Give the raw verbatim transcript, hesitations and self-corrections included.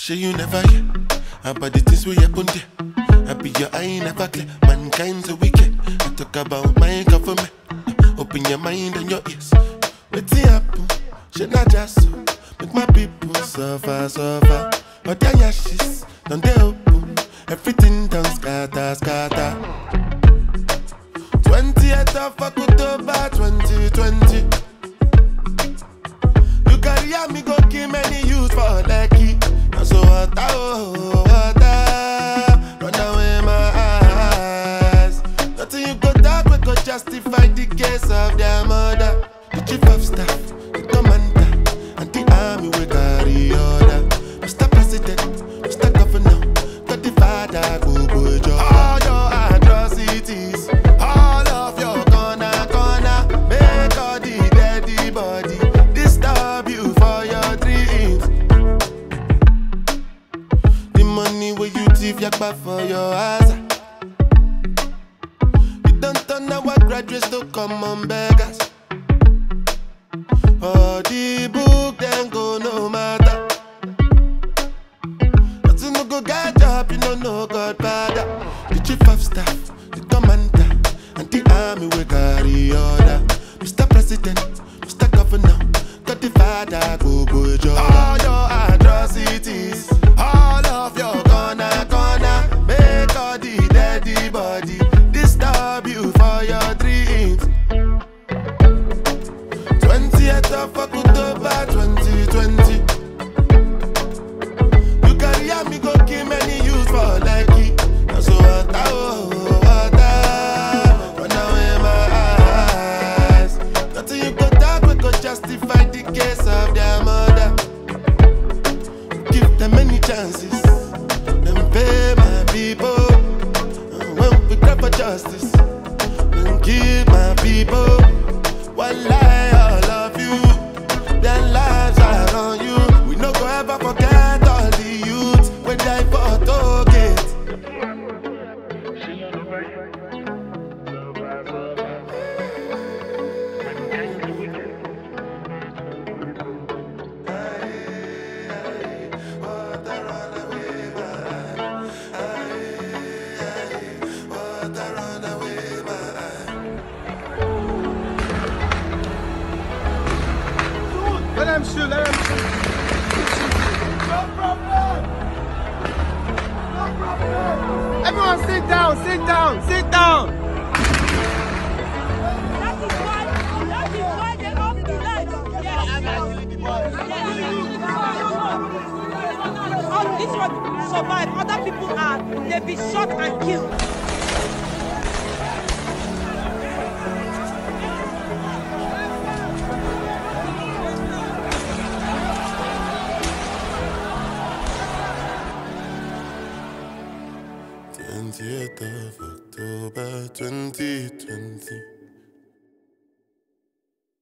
Sure you never hear about the things we happen there. I be your eye never clear. Mankind's a wicked. I talk about my government. Open your mind and your ears. What's it happen? Should not just so. Make my people suffer, suffer. But their ashes, don't they open? Everything done scatter, scatter. twentieth of October twenty twenty. You carry me go kill many youths for lucky. So water, oh, water, run away my eyes. Nothing you go talk, we go justify the case of their mother. The chief of staff, the commander, and the army will carry order. Mister President, Mister Governor, got the father, go boy job. All your atrocities, all of your corner, corner, make all the dead body disturb you for your dreams. Money where you thief yakba for your eyes. You don't turn our graduates to common beggars. All the book then go no matter. Nothing no go get job, you don't know God father. The chief of staff, the commander, and the army will carry order. Mister President, Mister Governor, got the father go boy job. All your atrocities, all of your corner, corner, make all the dead body disturb you for your dreams. twentieth of October twenty twenty. You carry me go kill many youths for lucky. Now so water, oh, water, run away my eyes. Nothing you go talk, we go justify the case of their mother. Give them many chances, then pay my people. And when we cry for justice, then give my people. One lie, all of you, their lives are on you. We no go ever forget all the youth when die for Tollgate. Let them shoot, let them shoot. No problem. No problem. Everyone sit down, sit down, sit down. That is why, that is why they don't do that. All this one survive, other people are, they be shot and killed. twentieth of October twenty twenty.